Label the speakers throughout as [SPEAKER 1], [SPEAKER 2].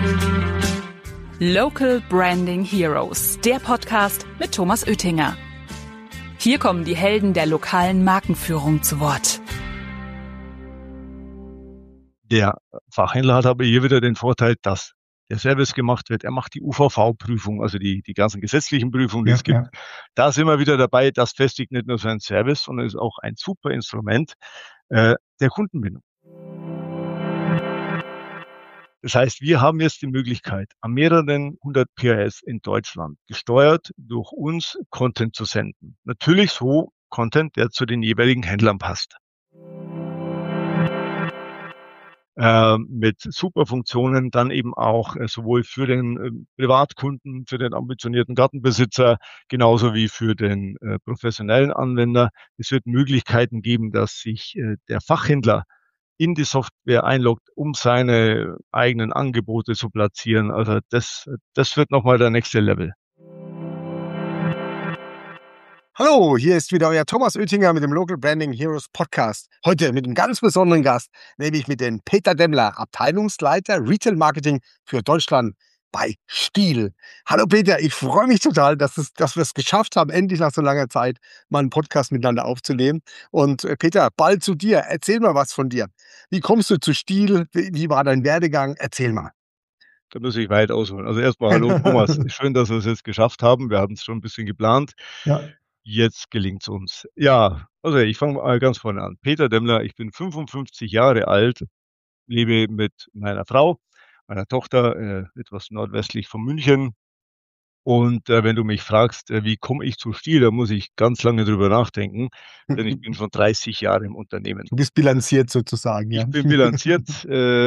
[SPEAKER 1] Local Branding Heroes, der Podcast mit Thomas Oettinger. Hier kommen die Helden der lokalen Markenführung zu Wort.
[SPEAKER 2] Der Fachhändler hat aber hier wieder den Vorteil, dass der Service gemacht wird. Er macht die UVV-Prüfung, also die ganzen gesetzlichen Prüfungen, die es gibt. Ja. Da sind wir wieder dabei. Das festigt nicht nur seinen Service, sondern ist auch ein super Instrument der Kundenbindung. Das heißt, wir haben jetzt die Möglichkeit, an mehreren 100 PRS in Deutschland gesteuert durch uns Content zu senden. Natürlich so Content, der zu den jeweiligen Händlern passt. Mit super Funktionen dann eben auch sowohl für den Privatkunden, für den ambitionierten Gartenbesitzer, genauso wie für den professionellen Anwender. Es wird Möglichkeiten geben, dass sich der Fachhändler in die Software einloggt, um seine eigenen Angebote zu platzieren. Also das wird nochmal der nächste Level.
[SPEAKER 3] Hallo, hier ist wieder euer Thomas Oettinger mit dem Local Branding Heroes Podcast. Heute mit einem ganz besonderen Gast, nämlich mit dem Peter Demmler, Abteilungsleiter Retail Marketing für Deutschland bei Stihl. Hallo Peter, ich freue mich total, dass wir es geschafft haben, endlich nach so langer Zeit mal einen Podcast miteinander aufzunehmen. Und Peter, bald zu dir. Erzähl mal was von dir. Wie kommst du zu Stihl? Wie war dein Werdegang? Erzähl mal.
[SPEAKER 2] Da muss ich weit ausholen. Also erstmal hallo Thomas, schön, dass wir es jetzt geschafft haben. Wir haben es schon ein bisschen geplant. Ja. Jetzt gelingt's uns. Ja, also ich fange mal ganz vorne an. Peter Demmler, ich bin 55 Jahre alt, lebe mit meiner Frau, meiner Tochter, etwas nordwestlich von München. Und wenn du mich fragst, wie komme ich zu Stihl, da muss ich ganz lange drüber nachdenken, denn ich bin schon 30 Jahre im Unternehmen.
[SPEAKER 3] Du bist bilanziert sozusagen, ja?
[SPEAKER 2] Ich bin bilanziert,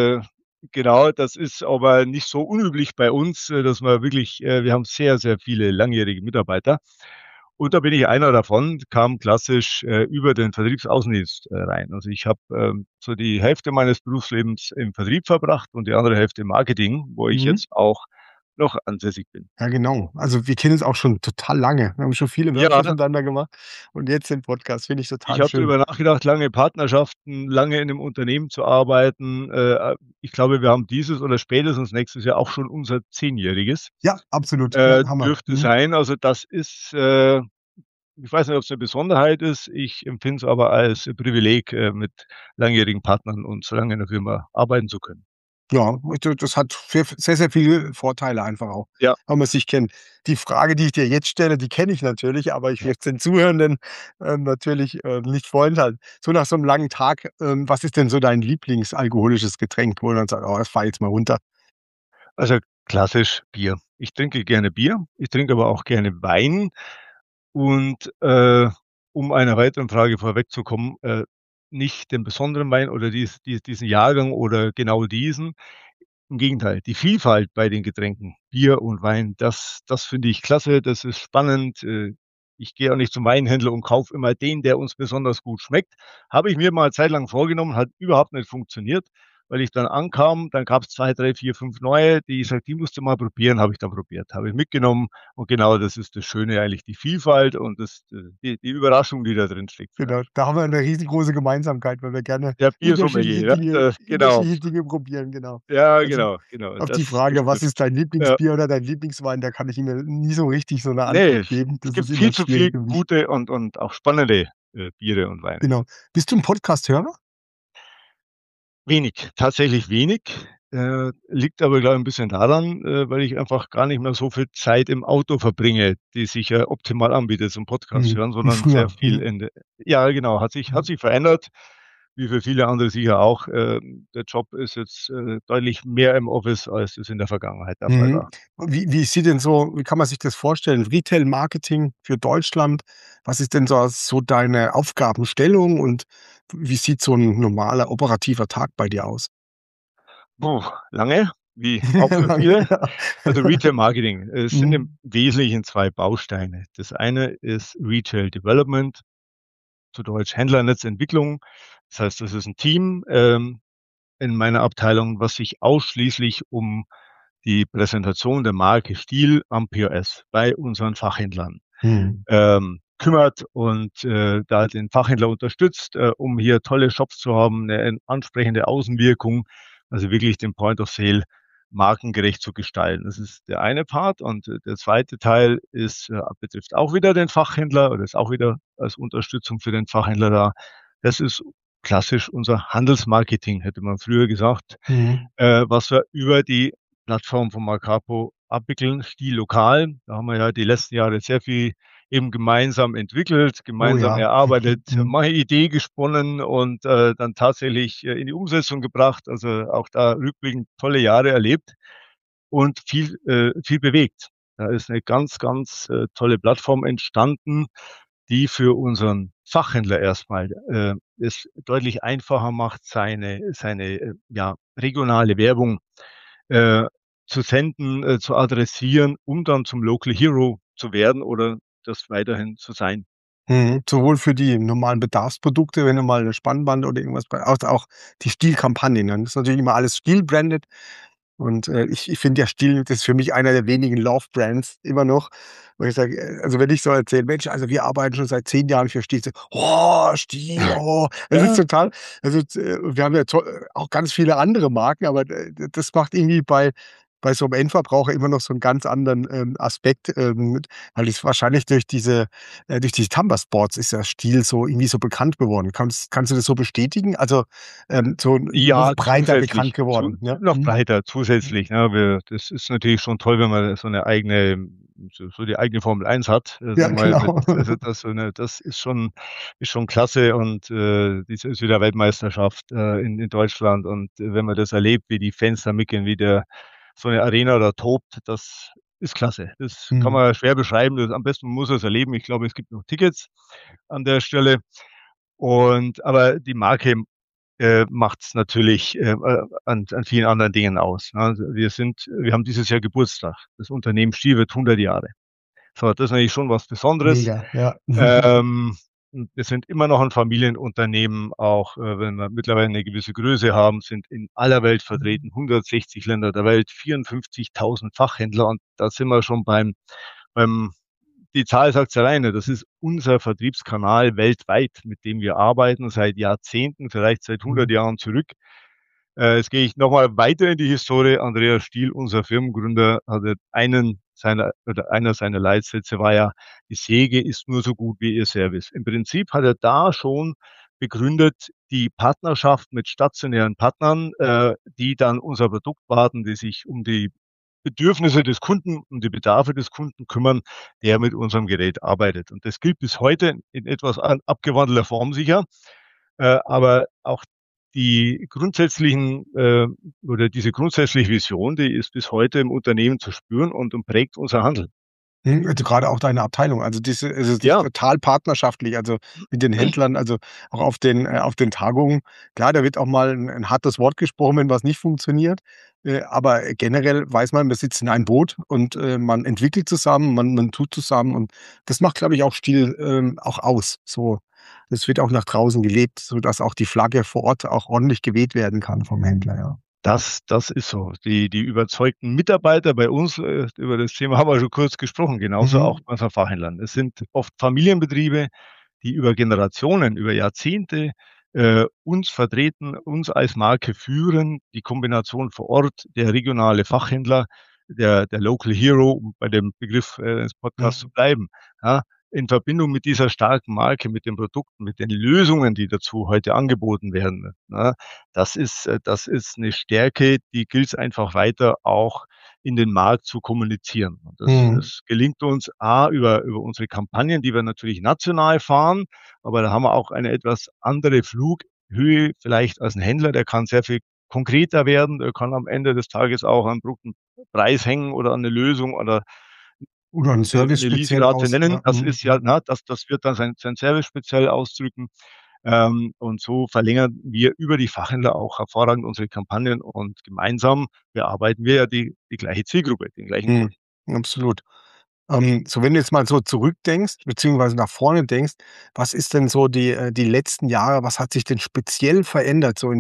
[SPEAKER 2] genau, das ist aber nicht so unüblich bei uns, dass wir wirklich, wir haben sehr, sehr viele langjährige Mitarbeiter. Und da bin ich einer davon, kam klassisch über den Vertriebsaußendienst rein. Also ich habe so die Hälfte meines Berufslebens im Vertrieb verbracht und die andere Hälfte im Marketing, wo ich jetzt auch noch ansässig bin.
[SPEAKER 3] Ja, genau. Also wir kennen es auch schon total lange. Wir haben schon viele Workshops miteinander gemacht und jetzt den Podcast, finde ich total schön.
[SPEAKER 2] Ich habe darüber nachgedacht, lange Partnerschaften, lange in einem Unternehmen zu arbeiten. Ich glaube, wir haben dieses oder spätestens nächstes Jahr auch schon unser 10-jähriges.
[SPEAKER 3] Ja, absolut.
[SPEAKER 2] Dürfte sein. Also das ist, ich weiß nicht, ob es eine Besonderheit ist. Ich empfinde es aber als Privileg, mit langjährigen Partnern und so lange in der Firma arbeiten zu können.
[SPEAKER 3] Ja, das hat sehr, sehr viele Vorteile einfach auch, wenn man sich kennt. Die Frage, die ich dir jetzt stelle, die kenne ich natürlich, aber ich möchte den Zuhörenden natürlich nicht vorenthalten. So nach so einem langen Tag, was ist denn so dein Lieblingsalkoholisches Getränk, wo du dann sagst, oh, das fahr jetzt mal runter?
[SPEAKER 2] Also klassisch Bier. Ich trinke gerne Bier, ich trinke aber auch gerne Wein. Und um einer weiteren Frage vorwegzukommen, nicht den besonderen Wein oder diesen Jahrgang oder genau diesen. Im Gegenteil, die Vielfalt bei den Getränken, Bier und Wein, das finde ich klasse, das ist spannend. Ich gehe auch nicht zum Weinhändler und kaufe immer den, der uns besonders gut schmeckt. Habe ich mir mal eine Zeit lang vorgenommen, hat überhaupt nicht funktioniert, weil ich dann ankam, dann gab es 2, 3, 4, 5 neue, die ich sagte, die musst du mal probieren, habe ich dann probiert, habe ich mitgenommen und genau das ist das Schöne eigentlich, die Vielfalt und die Überraschung, die da drin steckt.
[SPEAKER 3] Genau, da haben wir eine riesengroße Gemeinsamkeit, weil wir gerne
[SPEAKER 2] unterschiedliche
[SPEAKER 3] Dinge probieren, genau.
[SPEAKER 2] Ja,
[SPEAKER 3] also,
[SPEAKER 2] genau.
[SPEAKER 3] Auf die Frage, was ist dein Lieblingsbier oder dein Lieblingswein, da kann ich Ihnen nie so richtig so eine Antwort geben.
[SPEAKER 2] Es gibt viel zu viel gute und auch spannende Biere und Weine.
[SPEAKER 3] Genau. Bist du ein Podcast-Hörer?
[SPEAKER 2] Wenig, tatsächlich wenig. Liegt aber, glaube ich, ein bisschen daran, weil ich einfach gar nicht mehr so viel Zeit im Auto verbringe, die sich ja optimal anbietet zum Podcast hören, sondern sehr viel ja, genau, hat sich verändert, wie für viele andere sicher auch. Der Job ist jetzt deutlich mehr im Office, als es in der Vergangenheit der Fall war.
[SPEAKER 3] Wie kann man sich das vorstellen? Retail-Marketing für Deutschland, was ist denn so deine Aufgabenstellung und wie sieht so ein normaler operativer Tag bei dir aus?
[SPEAKER 2] Lange, wie auch für viele. Also Retail Marketing. Es sind im Wesentlichen 2 Bausteine. Das eine ist Retail Development, zu Deutsch Händlernetzentwicklung. Das heißt, das ist ein Team in meiner Abteilung, was sich ausschließlich um die Präsentation der Marke Stihl am POS bei unseren Fachhändlern kümmert und da den Fachhändler unterstützt, um hier tolle Shops zu haben, eine ansprechende Außenwirkung, also wirklich den Point of Sale markengerecht zu gestalten. Das ist der eine Part. Und der zweite Teil betrifft auch wieder den Fachhändler oder ist auch wieder als Unterstützung für den Fachhändler da. Das ist klassisch unser Handelsmarketing, hätte man früher gesagt,
[SPEAKER 3] Mhm.
[SPEAKER 2] was wir über die Plattform von Marcapo abwickeln, Stil lokal. Da haben wir ja die letzten Jahre sehr viel eben gemeinsam entwickelt,
[SPEAKER 3] Oh
[SPEAKER 2] gemeinsam
[SPEAKER 3] ja.
[SPEAKER 2] erarbeitet,
[SPEAKER 3] Mhm.
[SPEAKER 2] mal eine Idee gesponnen und dann tatsächlich in die Umsetzung gebracht. Also auch da rückblickend tolle Jahre erlebt und viel bewegt. Da ist eine ganz, ganz tolle Plattform entstanden, die für unseren Fachhändler erstmal es deutlich einfacher macht, seine ja, regionale Werbung äh, zu senden, zu adressieren, um dann zum Local Hero zu werden oder das weiterhin zu sein.
[SPEAKER 3] Mhm. Sowohl für die normalen Bedarfsprodukte, wenn du mal 'ne Spannband oder irgendwas als auch die Stielkampagnen, dann ist natürlich immer alles Stiel-branded. Und, ich finde ja Stiel, das ist für mich einer der wenigen Love-Brands immer noch, wo ich sage, also, wenn ich so erzähle: „Mensch, also, wir arbeiten schon seit 10 Jahren für Stiel", so: „Oh, Stiel, oh." Das ist
[SPEAKER 2] Ja,
[SPEAKER 3] total, also, wir haben ja auch ganz viele andere Marken, aber, das macht irgendwie bei so 'nem Endverbraucher immer noch so 'n ganz anderen, Aspekt, weil es wahrscheinlich durch diese Tamba-Sports ist ja Stiel so irgendwie so bekannt geworden. Kannst du das so bestätigen? Also, so noch
[SPEAKER 2] ja,
[SPEAKER 3] breiter bekannt
[SPEAKER 2] zusätzlich,
[SPEAKER 3] geworden, ja?
[SPEAKER 2] noch
[SPEAKER 3] Mhm.
[SPEAKER 2] breiter
[SPEAKER 3] Mhm.
[SPEAKER 2] zusätzlich, ne? Das ist natürlich schon toll, wenn man so eine eigene so die eigene Formel 1 hat.
[SPEAKER 3] Ja,
[SPEAKER 2] Also, mal mit
[SPEAKER 3] genau.
[SPEAKER 2] also, das ist schon klasse und, das ist wieder Weltmeisterschaft, in Deutschland und wenn man das erlebt, wie die Fans da mitgehen, wie so eine Arena da tobt, das ist klasse. Das kann
[SPEAKER 3] Mhm.
[SPEAKER 2] man schwer beschreiben. Am besten muss man es erleben. Ich glaube, es gibt noch Tickets an der Stelle aber die Marke macht's natürlich, an vielen anderen Dingen aus, ne? Also, wir haben dieses Jahr Geburtstag. Das Unternehmen Stihl wird 100 Jahre. So, das ist natürlich schon was Besonderes.
[SPEAKER 3] Mega, ja.
[SPEAKER 2] Ähm, wir sind immer noch ein Familienunternehmen, auch, wenn wir mittlerweile eine gewisse Größe haben, sind in aller Welt vertreten, 160 Länder der Welt, 54.000 Fachhändler und da sind wir schon beim die Zahl sagt's alleine, das ist unser Vertriebskanal weltweit, mit dem wir arbeiten, seit Jahrzehnten, vielleicht seit 100
[SPEAKER 3] Mhm.
[SPEAKER 2] Jahren zurück. Jetzt gehe ich noch mal weiter in die Historie. Andreas Stiel, unser Firmengründer, hatte einer seiner Leitsätze war ja: „Die Säge ist nur so gut wie ihr Service." Im Prinzip hat er da schon begründet die Partnerschaft mit stationären Partnern, die dann unser Produkt warten, die sich um die Bedürfnisse des Kunden, um die Bedarfe des Kunden kümmern, der mit unserem Gerät arbeitet. Und das gilt bis heute in etwas abgewandelter Form sicher, aber auch die grundsätzlichen oder diese grundsätzliche Vision, die ist bis heute im Unternehmen zu spüren und prägt unser Handeln.
[SPEAKER 3] Mhm, also, grade auch deine Abteilung. Also, das ist
[SPEAKER 2] Ja,
[SPEAKER 3] total partnerschaftlich, also, mit den Händlern, also, auch auf den Tagungen. Klar, da wird auch mal 'n hartes Wort gesprochen, wenn was nicht funktioniert, aber generell weiß man sitzt in einem Boot und, man entwickelt zusammen, man tut zusammen und das macht, glaube ich, auch Stil, auch aus. So, das wird auch nach draußen gelebt, sodass auch die Flagge vor Ort auch ordentlich geweht werden kann vom Händler, ja.
[SPEAKER 2] das ist so. Die überzeugten Mitarbeiter bei uns, über das Thema haben wir schon kurz gesprochen, genauso auch
[SPEAKER 3] Mhm.
[SPEAKER 2] bei unseren Fachhändlern. Es sind oft Familienbetriebe, die über Generationen, über Jahrzehnte, uns vertreten, uns als Marke führen. Die Kombination vor Ort, der regionale Fachhändler, der Local Hero, um bei dem Begriff, des Podcasts zu
[SPEAKER 3] Mhm.
[SPEAKER 2] bleiben, ja, in Verbindung mit dieser starken Marke, mit den Produkten, mit den Lösungen, die dazu heute angeboten werden, ne? Das ist 'ne Stärke, die gilt's einfach weiter auch in den Markt zu kommunizieren. Und
[SPEAKER 3] Mhm.
[SPEAKER 2] das gelingt uns über unsere Kampagnen, die wir natürlich national fahren, aber da haben wir auch eine etwas andere Flughöhe vielleicht als 'n Händler. Der kann sehr viel konkreter werden. Der kann am Ende des Tages auch an 'n guten Preis hängen oder an 'ne Lösung oder
[SPEAKER 3] Oder 'n Service
[SPEAKER 2] 'ne
[SPEAKER 3] speziell
[SPEAKER 2] Leasingrate
[SPEAKER 3] aus,
[SPEAKER 2] nennen.
[SPEAKER 3] ja.
[SPEAKER 2] Das
[SPEAKER 3] Mhm.
[SPEAKER 2] ist ja,
[SPEAKER 3] Mhm.
[SPEAKER 2] ne, das wird dann sein Service speziell ausdrücken. Und so verlängern wir über die Fachhändler auch hervorragend unsere Kampagnen und gemeinsam bearbeiten wir ja die gleiche Zielgruppe, den gleichen
[SPEAKER 3] Mhm.
[SPEAKER 2] Kunden.
[SPEAKER 3] Absolut. So, wenn du jetzt mal so zurückdenkst, beziehungsweise nach vorne denkst, was ist denn so die letzten Jahre, was hat sich denn speziell verändert, so in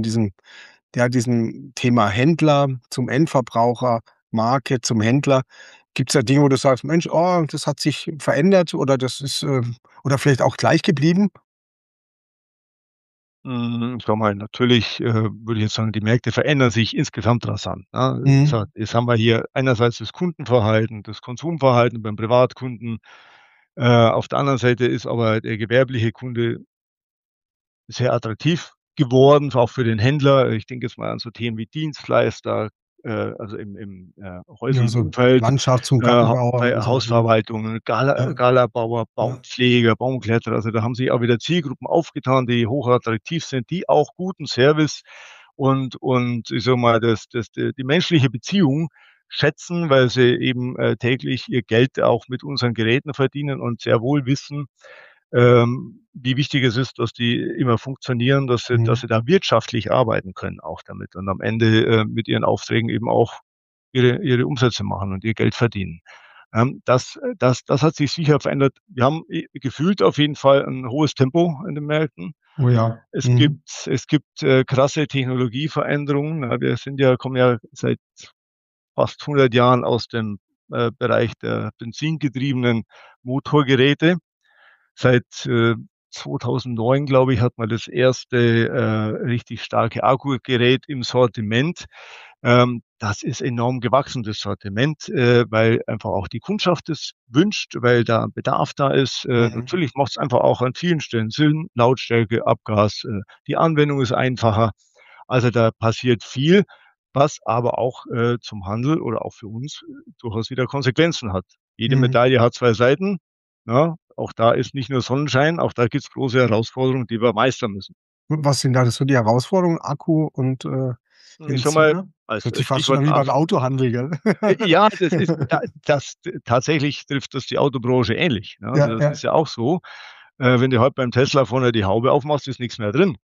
[SPEAKER 3] diesem Thema Händler zum Endverbraucher, Marke zum Händler? Gibt's da Dinge, wo du sagst: „Mensch, oh, das hat sich verändert" oder das ist, oder vielleicht auch gleich geblieben?
[SPEAKER 2] Schau mal, natürlich, würde ich jetzt sagen, die Märkte verändern sich insgesamt rasant, ne? So,
[SPEAKER 3] Mhm.
[SPEAKER 2] jetzt haben wir hier einerseits das Kundenverhalten, das Konsumverhalten beim Privatkunden. Auf der anderen Seite ist aber der gewerbliche Kunde sehr attraktiv geworden, auch für den Händler. Ich denke jetzt mal an so Themen wie Dienstleister, also im
[SPEAKER 3] Ja,
[SPEAKER 2] häuslichen
[SPEAKER 3] so
[SPEAKER 2] Umfeld,
[SPEAKER 3] Landschafts- und Gartenbauer
[SPEAKER 2] bei
[SPEAKER 3] und so. Mhm.
[SPEAKER 2] Hausverwaltungen,
[SPEAKER 3] Ja,
[SPEAKER 2] Galabauer,
[SPEAKER 3] ja.
[SPEAKER 2] Baumpfleger, Baumkletterer. Also, da haben sich auch wieder Zielgruppen aufgetan, die hochattraktiv sind, die auch guten Service und ich sage mal, die menschliche Beziehung schätzen, weil sie eben, täglich ihr Geld auch mit unseren Geräten verdienen und sehr wohl wissen, wie wichtig es ist, dass die immer funktionieren, dass
[SPEAKER 3] Mhm.
[SPEAKER 2] sie da wirtschaftlich arbeiten können auch damit und am Ende, mit ihren Aufträgen eben auch ihre Umsätze machen und ihr Geld verdienen. Das hat sich sicher verändert. Wir haben gefühlt auf jeden Fall ein hohes Tempo in den Märkten.
[SPEAKER 3] Oh ja.
[SPEAKER 2] Es gibt
[SPEAKER 3] Mhm.
[SPEAKER 2] es gibt, krasse Technologieveränderungen. Wir kommen ja seit fast 100 Jahren aus dem, Bereich der benzingetriebenen Motorgeräte. Seit, 2009, glaube ich, hat man das erste, richtig starke Akkugerät im Sortiment. Das ist enorm gewachsen, das Sortiment, weil einfach auch die Kundschaft es wünscht, weil da 'n Bedarf da ist.
[SPEAKER 3] Mhm.
[SPEAKER 2] Natürlich macht's einfach auch an vielen Stellen Sinn, Lautstärke, Abgas, die Anwendung ist einfacher. Also, da passiert viel, was aber auch, zum Handel oder auch für uns, durchaus wieder Konsequenzen hat. Jede
[SPEAKER 3] Mhm.
[SPEAKER 2] Medaille hat 2 Seiten, ne? Auch da ist nicht nur Sonnenschein, auch da gibt's große Herausforderungen, die wir meistern müssen.
[SPEAKER 3] Was sind da so die Herausforderungen? Akku und,
[SPEAKER 2] Ich sage mal,
[SPEAKER 3] Benziner? Das hört
[SPEAKER 2] als
[SPEAKER 3] sich fast schon
[SPEAKER 2] Stichwort
[SPEAKER 3] an wie beim
[SPEAKER 2] Akku.
[SPEAKER 3] Autohandel, gell?
[SPEAKER 2] Ja, das ist ta das tatsächlich trifft das die Autobranche ähnlich, ne? Also,
[SPEAKER 3] Ja,
[SPEAKER 2] das ist
[SPEAKER 3] ja.
[SPEAKER 2] ja auch so, wenn du heute beim Tesla vorne die Haube aufmachst, ist nix mehr drin,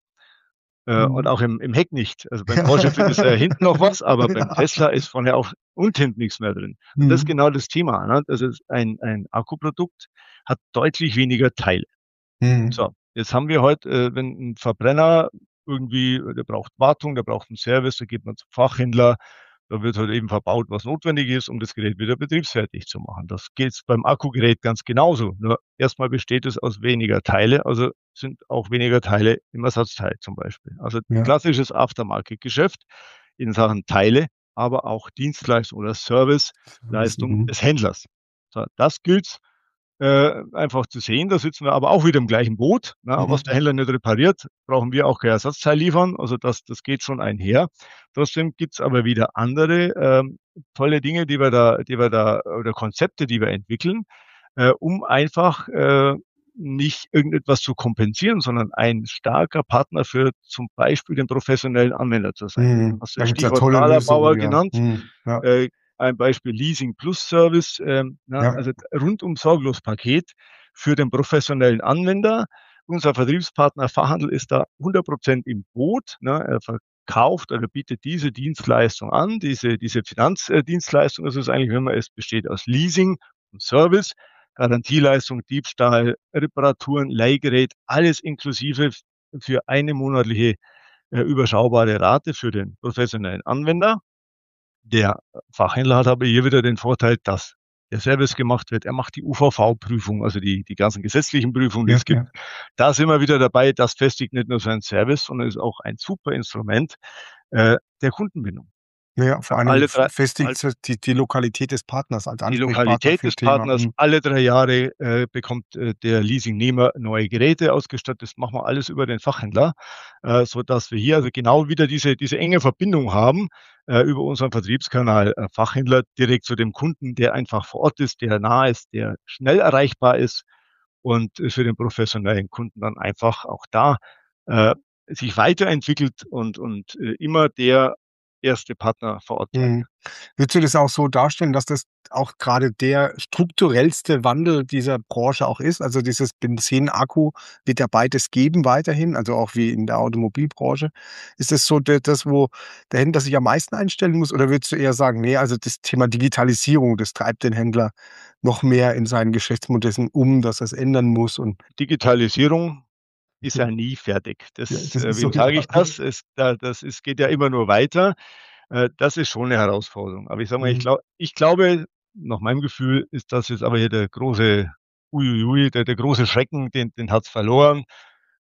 [SPEAKER 2] und
[SPEAKER 3] Mhm.
[SPEAKER 2] auch im Heck nicht. Also, beim Porsche findest du ja hinten noch was, aber beim
[SPEAKER 3] Ja.
[SPEAKER 2] Tesla ist vorne auch und hinten nix mehr drin. Und das ist
[SPEAKER 3] Mhm.
[SPEAKER 2] genau das Thema, ne? Das ist ein Akkuprodukt hat deutlich weniger Teile.
[SPEAKER 3] Mhm.
[SPEAKER 2] So, jetzt haben wir heute, wenn 'n Verbrenner irgendwie der braucht Wartung, der braucht 'n Service, da geht man zum Fachhändler. Da wird halt eben verbaut, was notwendig ist, um das Gerät wieder betriebsfertig zu machen. Das geht beim Akkugerät ganz genauso. Nur erstmal besteht es aus weniger Teile, also sind auch weniger Teile im Ersatzteil zum Beispiel. Also
[SPEAKER 3] Ja.
[SPEAKER 2] klassisches Aftermarket-Geschäft in Sachen Teile, aber auch Dienstleistung oder Serviceleistung
[SPEAKER 3] Mhm.
[SPEAKER 2] des Händlers. So, das gilt einfach zu sehen. Da sitzen wir aber auch wieder im gleichen Boot, ne? Was
[SPEAKER 3] Mhm.
[SPEAKER 2] der Händler nicht repariert, brauchen wir auch kein Ersatzteil liefern. Also das geht schon einher. Trotzdem gibt's aber wieder andere, tolle Dinge, die wir da oder Konzepte, die wir entwickeln, um einfach, nicht irgendetwas zu kompensieren, sondern ein starker Partner für zum Beispiel den professionellen Anwender zu sein.
[SPEAKER 3] Mhm.
[SPEAKER 2] Hast du
[SPEAKER 3] Da
[SPEAKER 2] das
[SPEAKER 3] gibt's ja
[SPEAKER 2] Stichwort
[SPEAKER 3] tolle
[SPEAKER 2] Galabauer
[SPEAKER 3] Lösungen, ja.
[SPEAKER 2] genannt?
[SPEAKER 3] Mhm. Ja,
[SPEAKER 2] Äh, ein Beispiel Leasing Plus Service, ne,
[SPEAKER 3] ja.
[SPEAKER 2] also rundum sorglos Paket für den professionellen Anwender. Unser Vertriebspartner Fachhandel ist da 100% im Boot, ne? Er verkauft oder bietet diese Dienstleistung an, diese Finanzdienstleistung. Das ist eigentlich, wenn man es besteht aus Leasing und Service, Garantieleistung, Diebstahl, Reparaturen, Leihgerät, alles inklusive für eine monatliche, überschaubare Rate für den professionellen Anwender. Der Fachhändler hat aber hier wieder den Vorteil, dass der Service gemacht wird. Er macht die UVV-Prüfung, also die ganzen gesetzlichen Prüfungen, die
[SPEAKER 3] Ja,
[SPEAKER 2] es gibt.
[SPEAKER 3] ja.
[SPEAKER 2] Da sind wir wieder dabei. Das festigt nicht nur seinen Service, sondern ist auch ein super Instrument, der Kundenbindung.
[SPEAKER 3] Ja, vor allen Dingen
[SPEAKER 2] Alle 3
[SPEAKER 3] festigt so die Lokalität des Partners als
[SPEAKER 2] Die
[SPEAKER 3] Ansprechpartner
[SPEAKER 2] Lokalität
[SPEAKER 3] für
[SPEAKER 2] des
[SPEAKER 3] Thema.
[SPEAKER 2] Partners,
[SPEAKER 3] Mhm.
[SPEAKER 2] alle 3 Jahre, bekommt, der Leasingnehmer neue Geräte ausgestattet. Das machen wir alles über den Fachhändler, sodass wir hier also genau wieder diese enge Verbindung haben, über unseren Vertriebskanal, Fachhändler direkt zu dem Kunden, der einfach vor Ort ist, der nah ist, der schnell erreichbar ist und, für den professionellen Kunden dann einfach auch da, äh, sich weiterentwickelt und immer der erste Partner vor Ort bleibt.
[SPEAKER 3] Mhm. Würdest du das auch so darstellen, dass das auch gerade der strukturellste Wandel dieser Branche auch ist? Also, dieses Benzin-Akku wird ja beides geben weiterhin, also auch wie in der Automobilbranche. Ist das so das, wo der Händler sich am meisten einstellen muss? Oder würdest du eher sagen: „Ne, also das Thema Digitalisierung, das treibt den Händler noch mehr in seinen Geschäftsmodellen um, dass er's ändern muss und"
[SPEAKER 2] Digitalisierung ist ja nie fertig.
[SPEAKER 3] Ja,
[SPEAKER 2] Das
[SPEAKER 3] das ist so,
[SPEAKER 2] wem sage
[SPEAKER 3] ja.
[SPEAKER 2] ich das? Das ist geht ja immer nur weiter. Das ist schon 'ne Herausforderung. Aber ich sage mal,
[SPEAKER 3] Mhm.
[SPEAKER 2] ich glaube, nach meinem Gefühl ist das jetzt aber hier der große der große Schrecken, den hat's verloren.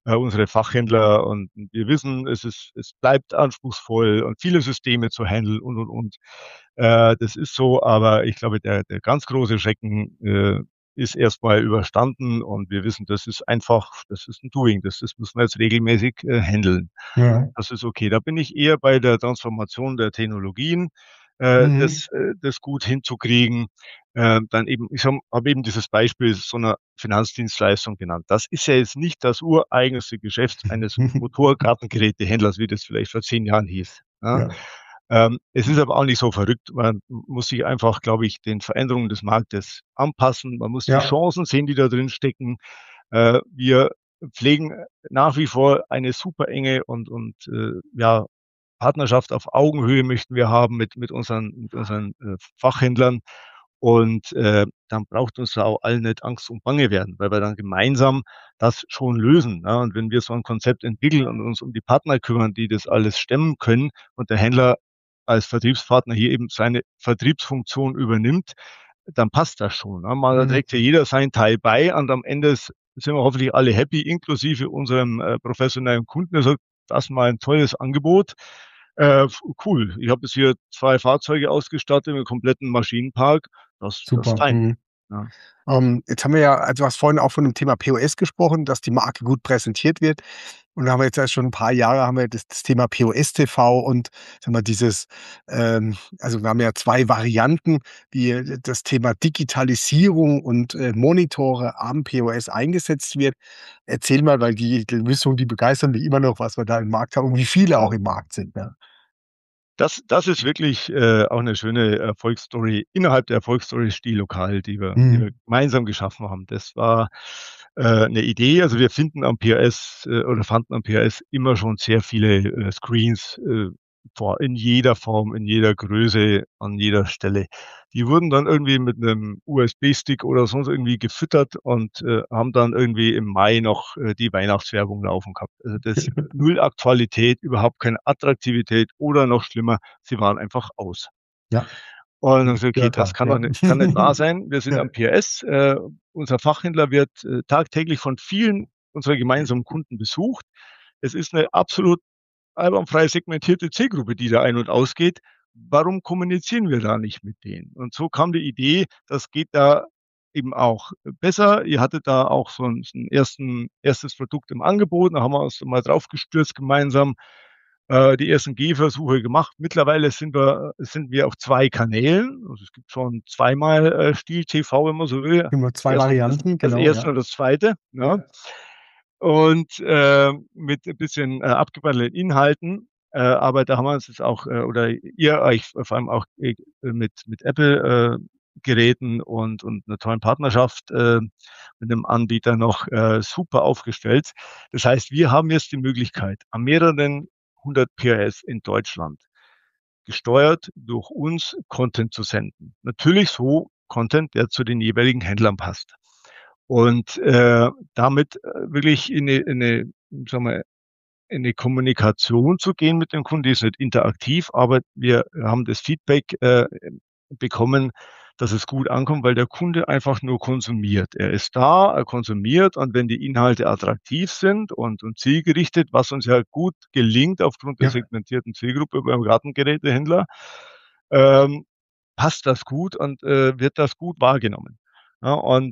[SPEAKER 2] unsere Fachhändler, und wir wissen, es bleibt anspruchsvoll und viele Systeme zu handeln und. Das ist so, aber ich glaube, der ganz große Schrecken ist erstmal überstanden, und wir wissen, das ist ein Doing, das müssen wir jetzt regelmäßig handeln.
[SPEAKER 3] Ja.
[SPEAKER 2] Das ist okay. Da bin ich eher bei der Transformation der Technologien,
[SPEAKER 3] Mhm.
[SPEAKER 2] das gut hinzukriegen. Dann eben, ich habe eben dieses Beispiel so einer Finanzdienstleistung genannt. Das ist ja jetzt nicht das ureigenste Geschäft eines Motorgartengerätehändlers, wie das vielleicht vor 10 Jahren hieß, ja?
[SPEAKER 3] Ja.
[SPEAKER 2] Es ist aber auch nicht so verrückt. Man muss sich einfach, glaube ich, den Veränderungen des Marktes anpassen. Man muss die
[SPEAKER 3] Ja.
[SPEAKER 2] Chancen sehen, die da drin stecken. Wir pflegen nach wie vor eine super enge und Partnerschaft auf Augenhöhe möchten wir haben mit unseren Fachhändlern. Und dann braucht uns da auch allen nicht Angst und Bange werden, weil wir dann gemeinsam das schon lösen. Ja? Und wenn wir so ein Konzept entwickeln und uns um die Partner kümmern, die das alles stemmen können, und der Händler als Vertriebspartner hier eben seine Vertriebsfunktion übernimmt, dann passt das schon. Ne? Da
[SPEAKER 3] Mhm.
[SPEAKER 2] trägt ja jeder seinen Teil bei, und am Ende sind wir hoffentlich alle happy, inklusive unserem professionellen Kunden. Der sagt, das ist mal ein tolles Angebot. Cool. Ich habe jetzt hier 2 Fahrzeuge ausgestattet mit kompletten Maschinenpark. Das ist
[SPEAKER 3] Super.
[SPEAKER 2] fein.
[SPEAKER 3] Mhm.
[SPEAKER 2] Ja.
[SPEAKER 3] Jetzt haben wir ja, also du hast vorhin auch von dem Thema POS gesprochen, dass die Marke gut präsentiert wird. Und da haben wir jetzt ja schon ein paar Jahre haben wir das Thema POS TV und sagen wir also wir haben ja 2 Varianten, wie das Thema Digitalisierung und Monitore am POS eingesetzt wird. Erzähl mal, weil die Lösungen, die begeistern mich immer noch, was wir da im Markt haben und wie viele auch im Markt sind, ne?
[SPEAKER 2] Das ist wirklich auch eine schöne Erfolgsstory innerhalb der Erfolgsstory Stiellokal, die wir
[SPEAKER 3] Mhm.
[SPEAKER 2] gemeinsam geschaffen haben. Das war 'ne Idee. Also, wir finden am POS oder fanden am POS immer schon sehr viele Screens vor in jeder Form, in jeder Größe, an jeder Stelle. Die wurden dann irgendwie mit 'nem USB-Stick oder sonst irgendwie gefüttert und haben dann irgendwie im Mai noch die Weihnachtswerbung laufen gehabt. Also, das null Aktualität, überhaupt keine Attraktivität, oder noch schlimmer, sie waren einfach aus.
[SPEAKER 3] Ja,
[SPEAKER 2] Und dann habe ich
[SPEAKER 3] wie
[SPEAKER 2] gesagt: „Okay,
[SPEAKER 3] gehört
[SPEAKER 2] das
[SPEAKER 3] halt,
[SPEAKER 2] kann doch
[SPEAKER 3] ja.
[SPEAKER 2] nicht wahr sein. Wir sind
[SPEAKER 3] Ja.
[SPEAKER 2] am POS. Unser Fachhändler wird tagtäglich von vielen unserer gemeinsamen Kunden besucht. Es ist 'ne absolut einwandfrei segmentierte Zielgruppe, die da ein und ausgeht. Warum kommunizieren wir da nicht mit denen?“ Und so kam die Idee, das geht da eben auch besser. Ihr hattet da auch so 'n erstes Produkt im Angebot. Da haben wir uns mal drauf gestürzt gemeinsam, die ersten Gehversuche gemacht. Mittlerweile sind wir auf 2 Kanälen. Also, es gibt schon zweimal Stiel TV, wenn man so will.
[SPEAKER 3] Immer
[SPEAKER 2] Das
[SPEAKER 3] 2
[SPEAKER 2] erste das
[SPEAKER 3] Varianten,
[SPEAKER 2] das
[SPEAKER 3] genau,
[SPEAKER 2] erste
[SPEAKER 3] ja.
[SPEAKER 2] und das zweite, ne?
[SPEAKER 3] Ja.
[SPEAKER 2] Und mit ein bisschen abgewandelten Inhalten. Aber da haben wir uns jetzt auch oder ihr euch vor allem auch mit Apple Geräten und 'ner tollen Partnerschaft mit 'nem Anbieter noch super aufgestellt. Das heißt, wir haben jetzt die Möglichkeit, an mehreren 100 POS in Deutschland gesteuert durch uns Content zu senden. Natürlich so Content, der zu den jeweiligen Händlern passt. Und damit wirklich sagen wir, in 'ne Kommunikation zu gehen mit dem Kunden. Die ist nicht interaktiv, aber wir haben das Feedback bekommen, dass es gut ankommt, weil der Kunde einfach nur konsumiert. Er ist da, er konsumiert, und wenn die Inhalte attraktiv sind und zielgerichtet, was uns ja gut gelingt aufgrund der
[SPEAKER 3] Ja.
[SPEAKER 2] segmentierten Zielgruppe beim Gartengerätehändler, ähm, passt das gut und wird das gut wahrgenommen. Ja, und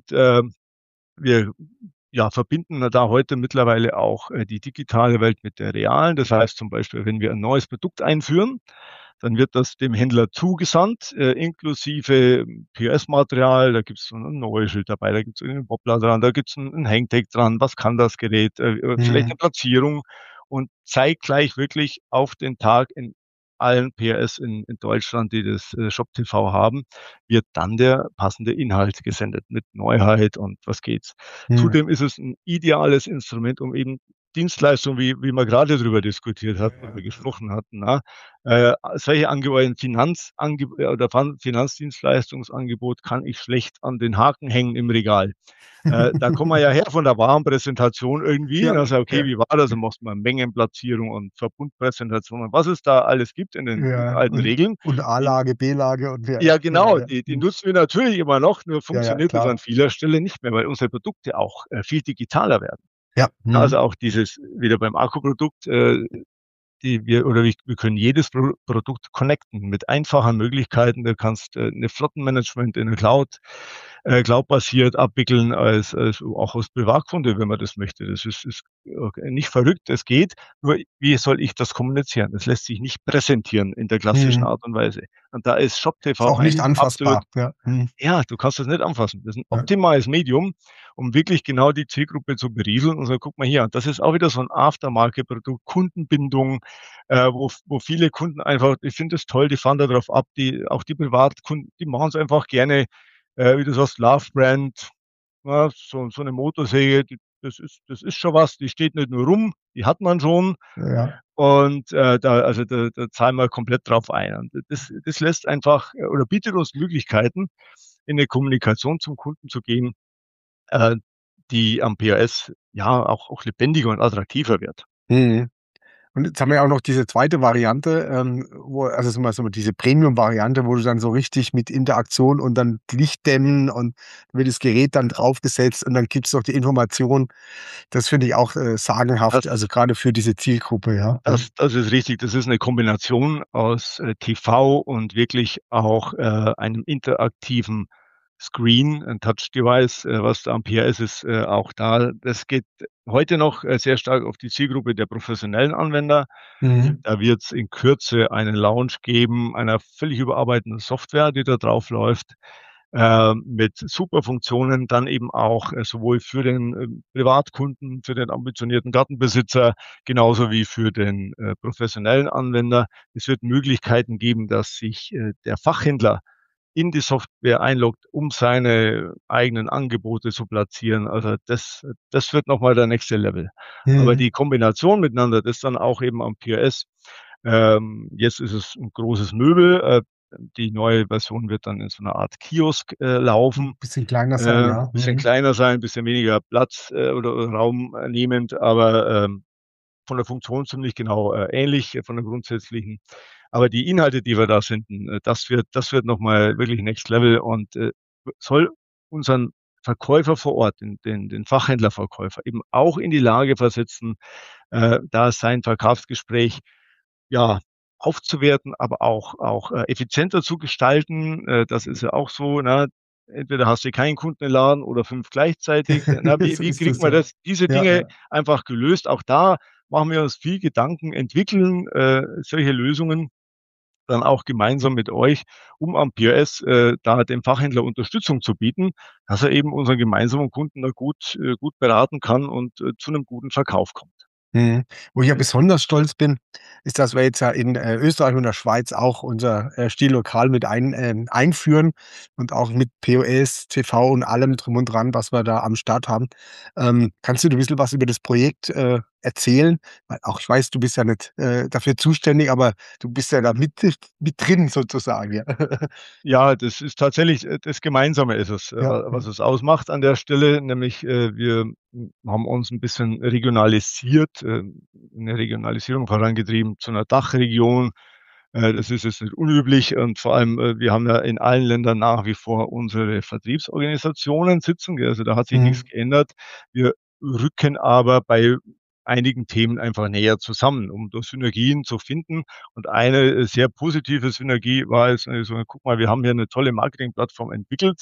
[SPEAKER 2] wir, ja, verbinden da heute mittlerweile auch die digitale Welt mit der realen. Das heißt zum Beispiel, wenn wir ein neues Produkt einführen, dann wird das dem Händler zugesandt, inklusive POS-Material. Da gibt's so 'n Nummernschild dabei, da gibt's irgendwie 'n Wobbler dran, da gibt's 'n Hangtag dran. Was kann das Gerät? Vielleicht 'ne
[SPEAKER 3] Mhm.
[SPEAKER 2] Platzierung, und zeitgleich wirklich auf den Tag in allen POS in Deutschland, die das Shop TV haben, wird dann der passende Inhalt gesendet mit Neuheit und was geht's.
[SPEAKER 3] Mhm.
[SPEAKER 2] Zudem ist es 'n ideales Instrument, um eben Dienstleistungen, wie wir grade drüber diskutiert
[SPEAKER 3] Ja,
[SPEAKER 2] hatten
[SPEAKER 3] ja,
[SPEAKER 2] oder
[SPEAKER 3] genau.
[SPEAKER 2] gesprochen hatten, ne? Solche Angebote, ein oder Finanzdienstleistungsangebot kann ich schlecht an den Haken hängen im Regal. Da kommen wir ja her von der Warenpräsentation irgendwie.
[SPEAKER 3] Ja,
[SPEAKER 2] Da sagst du: „Okay,
[SPEAKER 3] ja,
[SPEAKER 2] wie war das?“ Dann machst du mal Mengenplatzierung und Verbundpräsentation und was es da alles gibt in den
[SPEAKER 3] ja.
[SPEAKER 2] alten Regeln.
[SPEAKER 3] Und
[SPEAKER 2] Die
[SPEAKER 3] A-Lage, B-Lage und ja,
[SPEAKER 2] Ja,
[SPEAKER 3] ja,
[SPEAKER 2] genau,
[SPEAKER 3] ja.
[SPEAKER 2] die
[SPEAKER 3] Mhm.
[SPEAKER 2] nutzen wir natürlich immer noch, nur
[SPEAKER 3] Ja, ja,
[SPEAKER 2] funktioniert das an
[SPEAKER 3] klar.
[SPEAKER 2] vieler Stelle nicht mehr, weil unsere Produkte auch viel digitaler werden.
[SPEAKER 3] Ja.
[SPEAKER 2] Also auch dieses, wieder beim Akkuprodukt, wir können jedes Produkt connecten mit einfachen Möglichkeiten. Du kannst eine Flottenmanagement in der Cloud-basiert abwickeln, als auch als Privatkunde, wenn man das möchte. Das ist nicht verrückt, das geht. Nur wie soll ich das kommunizieren? Das lässt sich nicht präsentieren in der klassischen Art und Weise. Und da ist
[SPEAKER 3] Ist
[SPEAKER 2] ShopTV
[SPEAKER 3] auch nicht
[SPEAKER 2] ein absolut.
[SPEAKER 3] anfassbar. Ja.
[SPEAKER 2] Ja, du kannst das nicht anfassen. Das ist ein
[SPEAKER 3] Ja.
[SPEAKER 2] optimales Medium, um wirklich genau die Zielgruppe zu berieseln und so, guck mal hier. Und das ist auch wieder so ein Aftermarket-Produkt, Kundenbindung, wo viele Kunden einfach, ich finde es toll, die fahren da drauf ab, auch die Privatkunden, die machen es einfach gerne, wie du sagst, Love Brand, ja, so eine Motorsäge, das ist schon was, die steht nicht nur rum, die hat man schon.
[SPEAKER 3] Ja.
[SPEAKER 2] Und da zahlen wir komplett drauf ein. Und das lässt einfach oder bietet uns Möglichkeiten, in eine Kommunikation zum Kunden zu gehen, äh, die am POS ja auch lebendiger und attraktiver wird.
[SPEAKER 3] Mhm. Und jetzt haben wir ja auch noch diese zweite Variante, also so diese Premium-Variante, wo du dann so richtig mit Interaktion und dann Lichtdämmen und wird das Gerät dann draufgesetzt und dann gibt's noch die Information. Das finde ich auch, sagenhaft,
[SPEAKER 2] Das
[SPEAKER 3] also gerade für diese Zielgruppe, ja. Mhm.
[SPEAKER 2] das ist richtig. Das ist eine Kombination aus TV und wirklich auch einem interaktiven Screen, ein Touch-Device, was da am PRS ist, auch da. Das geht heute noch sehr stark auf die Zielgruppe der professionellen Anwender.
[SPEAKER 3] Mhm.
[SPEAKER 2] Da wird es in Kürze einen Launch geben einer völlig überarbeiteten Software, die da drauf läuft, mit super Funktionen, dann eben auch sowohl für den Privatkunden, für den ambitionierten Gartenbesitzer, genauso wie für den professionellen Anwender. Es wird Möglichkeiten geben, dass sich der Fachhändler in die Software einloggt, um seine eigenen Angebote zu platzieren. Also das wird nochmal der nächste Level. Aber
[SPEAKER 3] Mhm.
[SPEAKER 2] die Kombination miteinander, das dann auch eben am POS. Jetzt ist es ein großes Möbel. Die neue Version wird dann in so einer Art Kiosk laufen.
[SPEAKER 3] Bisschen kleiner sein, ja.
[SPEAKER 2] Bisschen
[SPEAKER 3] Mhm.
[SPEAKER 2] kleiner sein, bisschen weniger Platz oder Raum nehmend, aber von der Funktion ziemlich genau ähnlich, von der grundsätzlichen. Aber die Inhalte, die wir da finden, das wird nochmal wirklich Next Level und soll unseren Verkäufer vor Ort, den Fachhändlerverkäufer, eben auch in die Lage versetzen, da sein Verkaufsgespräch ja aufzuwerten, aber auch effizienter zu gestalten. Das ist ja auch so, ne? Entweder hast du keinen Kunden im Laden oder 5 gleichzeitig. Na, wie
[SPEAKER 3] So
[SPEAKER 2] wie
[SPEAKER 3] ist
[SPEAKER 2] kriegt
[SPEAKER 3] es,
[SPEAKER 2] man
[SPEAKER 3] ja.
[SPEAKER 2] diese
[SPEAKER 3] Ja,
[SPEAKER 2] Dinge
[SPEAKER 3] ja.
[SPEAKER 2] einfach gelöst? Auch da machen wir uns viel Gedanken, entwickeln solche Lösungen dann auch gemeinsam mit euch, um am POS da dem Fachhändler Unterstützung zu bieten, dass er eben unseren gemeinsamen Kunden da gut beraten kann und zu einem guten Verkauf kommt.
[SPEAKER 3] Mhm. Wo ich ja besonders stolz bin, ist, dass wir jetzt ja in, Österreich und der Schweiz auch unser, Stilllokal mit einführen und auch mit POS, TV und allem drum und dran, was wir da am Start haben. Kannst du 'n bisschen was über das Projekt, erzählen? Weil auch ich weiß, du bist ja nicht, dafür zuständig, aber du bist ja da mit drin sozusagen, ja.
[SPEAKER 2] Ja, das ist tatsächlich das Gemeinsame ist es,
[SPEAKER 3] Ja,
[SPEAKER 2] was es ausmacht an der Stelle, nämlich, wir haben uns ein bisschen regionalisiert, 'ne Regionalisierung vorangetrieben zu einer Dachregion. Das ist jetzt nicht unüblich und vor allem, wir haben ja in allen Ländern nach wie vor unsere Vertriebsorganisationen sitzen, gell? Also, da hat sich nichts
[SPEAKER 3] mhm.
[SPEAKER 2] geändert. Wir rücken aber bei einigen Themen einfach näher zusammen, um da Synergien zu finden. Und eine sehr positive Synergie war jetzt so: „Guck mal, wir haben hier eine tolle Marketingplattform entwickelt.“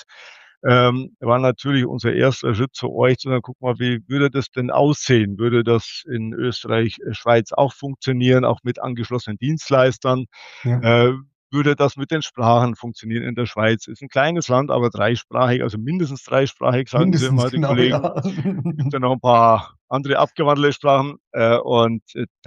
[SPEAKER 2] War natürlich unser erster Schritt zu euch zu sagen: „Guck mal, wie würde das denn aussehen? Würde das in Österreich, Schweiz auch funktionieren, auch mit angeschlossenen Dienstleistern?
[SPEAKER 3] Ja,
[SPEAKER 2] Äh, Würde das mit den Sprachen funktionieren in der Schweiz?“ Ist ein kleines Land, aber dreisprachig, also mindestens dreisprachig, sagen sie
[SPEAKER 3] mindestens,
[SPEAKER 2] immer, die
[SPEAKER 3] genau,
[SPEAKER 2] Kollegen.
[SPEAKER 3] ja.
[SPEAKER 2] Gibt ja noch ein paar andere abgewandelte Sprachen, und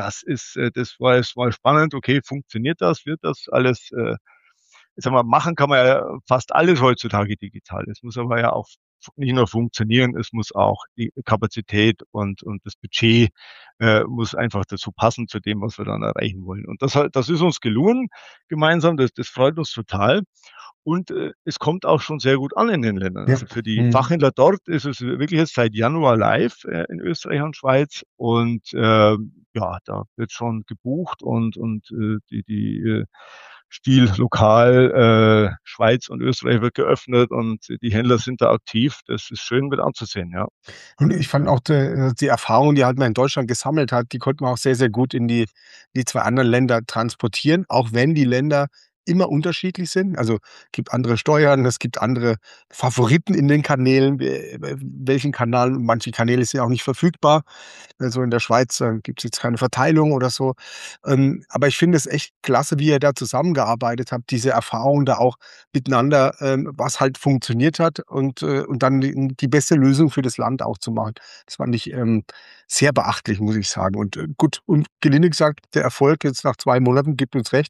[SPEAKER 2] das war jetzt mal spannend. Okay, funktioniert das? Wird das alles, ich sage mal, machen kann man ja fast alles heutzutage digital. Es muss aber ja auch nicht nur funktionieren, es muss auch die Kapazität und das Budget, muss einfach dazu passen zu dem, was wir dann erreichen wollen. Und das ist uns gelungen gemeinsam. Das freut uns total. Und es kommt auch schon sehr gut an in den Ländern.
[SPEAKER 3] Ja,
[SPEAKER 2] Also für die
[SPEAKER 3] mhm.
[SPEAKER 2] Fachhändler dort ist es wirklich jetzt seit Januar live in Österreich und Schweiz. Und ja, da wird schon gebucht und die Stiel lokal, Schweiz und Österreich wird geöffnet und die Händler sind da aktiv. Das ist schön mit anzusehen, ja.
[SPEAKER 3] Und ich fand auch die Erfahrung, die halt man in Deutschland gesammelt hat, die konnte man auch sehr, sehr gut in die 2 anderen Länder transportieren, auch wenn die Länder immer unterschiedlich sind. Also, gibt andere Steuern, es gibt andere Favoriten in den Kanälen, welchen Kanal manche Kanäle sind ja auch nicht verfügbar. Also, in der Schweiz, gibt's jetzt keine Verteilung oder so. Aber ich finde es echt klasse, wie ihr da zusammengearbeitet habt, diese Erfahrung da auch miteinander, was halt funktioniert hat und dann die beste Lösung für das Land auch zu machen. Das fand ich, sehr beachtlich, muss ich sagen. Und, gut und gelinde gesagt, der Erfolg jetzt nach 2 Monaten gibt uns recht,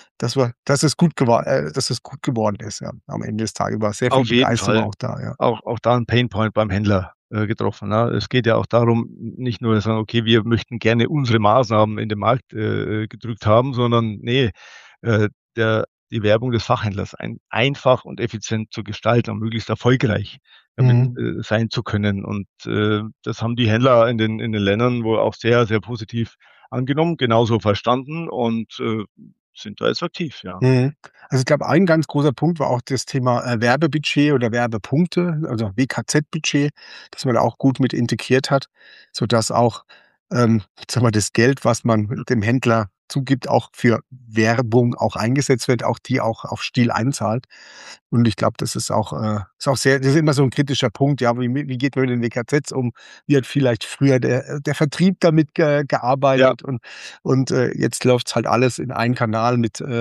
[SPEAKER 3] dass es gut geworden ist, ja. Am Ende des Tages war sehr viel
[SPEAKER 2] Auf jeden
[SPEAKER 3] Begeisterung
[SPEAKER 2] Fall.
[SPEAKER 3] auch da, ja.
[SPEAKER 2] Auch da 'n Painpoint beim Händler, getroffen, ne? Es geht ja auch darum, nicht nur sagen: „Okay, wir möchten gerne unsere Maßnahmen in den Markt, gedrückt haben“, sondern ne, äh, die Werbung des Fachhändlers einfach und effizient zu gestalten und möglichst erfolgreich damit,
[SPEAKER 3] Mhm.
[SPEAKER 2] sein zu können. Und das haben die Händler in den Ländern wohl auch sehr, sehr positiv angenommen, genauso verstanden und sind da jetzt aktiv, ja.
[SPEAKER 3] Mhm. Also, ich glaube, ein ganz großer Punkt war auch das Thema, Werbebudget oder Werbepunkte, also WKZ-Budget, dass man da auch gut mit integriert hat, sodass auch, ich sage mal, das Geld, was man dem Händler zugibt, auch für Werbung auch eingesetzt wird, auch die auch auf Stil einzahlt. Und ich glaube, das ist auch sehr das ist immer so 'n kritischer Punkt, ja, wie geht man mit den WKZs um? Wie hat vielleicht früher der Vertrieb damit
[SPEAKER 2] Ja.
[SPEAKER 3] gearbeitet und jetzt läuft's halt alles in einen Kanal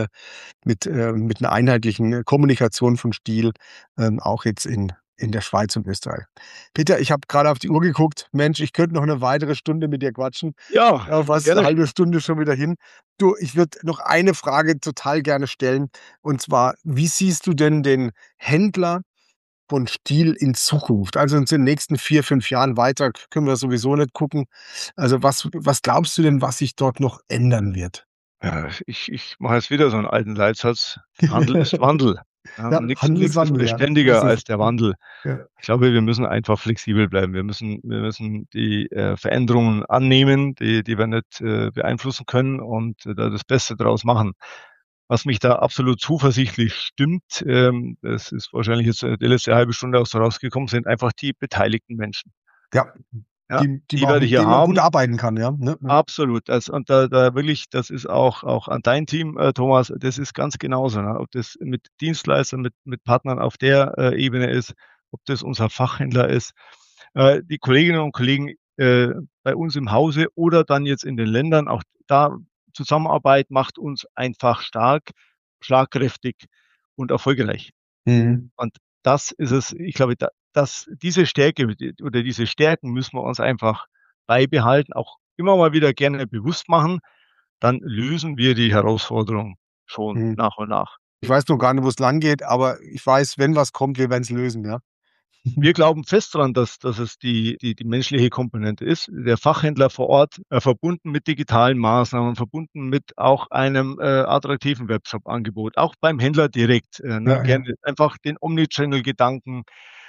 [SPEAKER 3] mit 'ner einheitlichen Kommunikation von Stil, auch jetzt in der Schweiz und Österreich. Peter, ich habe grade auf die Uhr geguckt. Mensch, ich könnte noch 'ne weitere Stunde mit dir quatschen.
[SPEAKER 2] Ja,
[SPEAKER 3] Ja, fast 'ne
[SPEAKER 2] gerne.
[SPEAKER 3] halbe Stunde schon wieder hin. Du, ich würde noch eine Frage total gerne stellen, und zwar: Wie siehst du denn den Händler von Stil in Zukunft? Also, in den nächsten 4, 5 Jahren weiter können wir sowieso nicht gucken. Also, was glaubst du denn, was sich dort noch ändern wird?
[SPEAKER 2] Ja, ich mache jetzt wieder so 'n alten Leitsatz: Handel ist Wandel, ja,
[SPEAKER 3] Ja,
[SPEAKER 2] und nix ist
[SPEAKER 3] Handelswandel, ja. So
[SPEAKER 2] beständiger
[SPEAKER 3] ist es.
[SPEAKER 2] als der Wandel.
[SPEAKER 3] Ja.
[SPEAKER 2] Ich glaube, wir müssen einfach flexibel bleiben. Wir müssen die Veränderungen annehmen, die wir nicht beeinflussen können und da das Beste draus machen. Was mich da absolut zuversichtlich stimmt, das ist wahrscheinlich jetzt die letzte halbe Stunde auch so rausgekommen, sind einfach die beteiligten Menschen.
[SPEAKER 3] Ja,
[SPEAKER 2] Ja,
[SPEAKER 3] die
[SPEAKER 2] die
[SPEAKER 3] man auch
[SPEAKER 2] werde ich
[SPEAKER 3] mit
[SPEAKER 2] hier
[SPEAKER 3] denen man gut
[SPEAKER 2] haben.
[SPEAKER 3] arbeiten kann, ja, ne? Ja.
[SPEAKER 2] Absolut. Und da wirklich, das ist auch an dein Team, Thomas, das ist ganz genauso, ne? Ob das mit Dienstleistern, mit Partnern auf der Ebene ist, ob das unser Fachhändler ist. Die Kolleginnen und Kollegen, bei uns im Hause oder dann jetzt in den Ländern, auch da Zusammenarbeit macht uns einfach stark, schlagkräftig und erfolgreich.
[SPEAKER 3] Mhm.
[SPEAKER 2] Und das ist es. Ich glaube, diese Stärke oder diese Stärken müssen wir uns einfach beibehalten, auch immer mal wieder gerne bewusst machen, dann lösen wir die Herausforderung schon
[SPEAKER 3] Mhm.
[SPEAKER 2] nach und nach.
[SPEAKER 3] Ich weiß noch gar nicht, wo's langgeht, aber ich weiß, wenn was kommt, wir werden's lösen, ja.
[SPEAKER 2] Wir glauben fest daran, dass es die menschliche Komponente ist. Der Fachhändler vor Ort, verbunden mit digitalen Maßnahmen, verbunden mit auch einem attraktiven Webshop-Angebot, auch beim Händler direkt, ne?
[SPEAKER 3] Ja, ja.
[SPEAKER 2] Gerne einfach den Omnichannel-Gedanken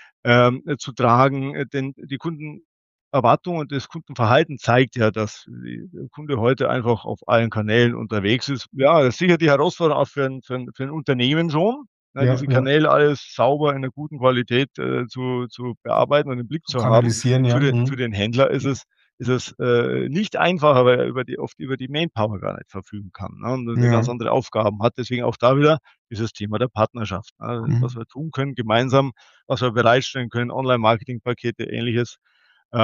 [SPEAKER 2] zu tragen, denn die Kundenerwartung und das Kundenverhalten zeigt ja, dass der Kunde heute einfach auf allen Kanälen unterwegs ist. Ja, das ist sicher die Herausforderung auch für 'n Unternehmen schon, ne,
[SPEAKER 3] Ja,
[SPEAKER 2] diese
[SPEAKER 3] ja.
[SPEAKER 2] Kanäle alles sauber in 'ner guten Qualität, zu bearbeiten und im Blick
[SPEAKER 3] Zu
[SPEAKER 2] zu haben.
[SPEAKER 3] kanalisieren, ja.
[SPEAKER 2] Für
[SPEAKER 3] Mhm.
[SPEAKER 2] den Händler ist es nicht einfacher, weil er oft über die Manpower gar nicht verfügen kann, ne, und ganz
[SPEAKER 3] Ja.
[SPEAKER 2] andere Aufgaben hat. Deswegen auch da wieder dieses Thema der Partnerschaft, ne? Was
[SPEAKER 3] Mhm.
[SPEAKER 2] wir tun können gemeinsam, was wir bereitstellen können, Online-Marketing-Pakete, Ähnliches,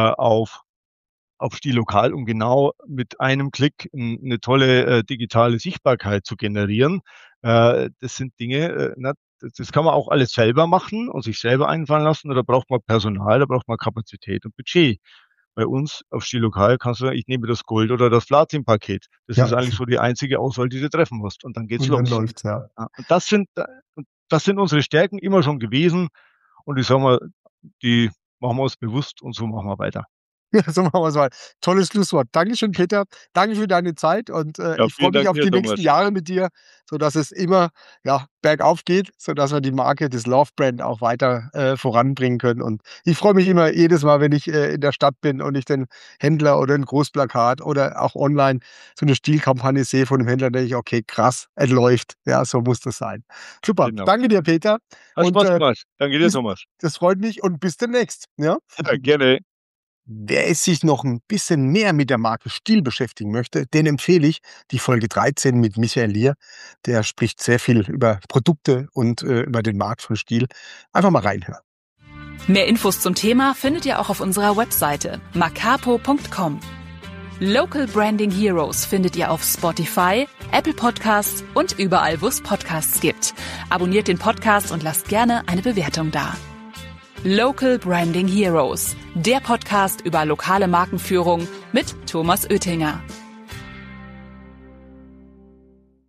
[SPEAKER 2] auf Stil Lokal, um genau mit einem Klick 'ne tolle digitale Sichtbarkeit zu generieren. Das sind Dinge, ne, das kann man auch alles selber machen und sich selber einfallen lassen, oder braucht man Personal, da braucht man Kapazität und Budget. Bei uns auf Stil Lokal kannst du sagen: „Ich nehme das Gold oder das Platin-Paket.“ Das ist
[SPEAKER 3] Ja,
[SPEAKER 2] eigentlich so die einzige Auswahl, die du treffen musst, und dann geht's
[SPEAKER 3] und dann
[SPEAKER 2] los.
[SPEAKER 3] läuft's, ja.
[SPEAKER 2] Ja, und das sind unsere Stärken immer schon gewesen, und ich sage mal, die machen wir uns bewusst und so machen wir weiter.
[SPEAKER 3] Ja, so machen wir es mal. Tolles Schlusswort. Dankeschön, Peter. Danke für deine Zeit und ich freue mich auf die nächsten Jahre mit dir, sodass es immer bergauf geht, sodass wir die Marke des Love Brand auch weiter voranbringen können. Und ich freue mich immer jedes Mal, wenn ich in der Stadt bin und ich den Händler oder ein Großplakat oder auch online so eine Stilkampagne sehe von dem Händler, denke ich, okay, krass, es läuft. Ja, so muss das sein. Super.
[SPEAKER 2] Genau.
[SPEAKER 3] Danke dir, Peter.
[SPEAKER 2] Hat Spaß gemacht. Danke dir, Thomas.
[SPEAKER 3] Das freut mich und bis demnächst. Ja,
[SPEAKER 2] gerne.
[SPEAKER 3] Wer es sich noch ein bisschen mehr mit der Marke Stihl beschäftigen möchte, den empfehle ich die Folge 13 mit Michael Lier. Der spricht sehr viel über Produkte und über den Markt von Stihl. Einfach mal reinhören.
[SPEAKER 1] Mehr Infos zum Thema findet ihr auch auf unserer Webseite macapo.com. Local Branding Heroes findet ihr auf Spotify, Apple Podcasts und überall, wo es Podcasts gibt. Abonniert den Podcast und lasst gerne eine Bewertung da. Local Branding Heroes, der Podcast über lokale Markenführung mit Thomas Oettinger.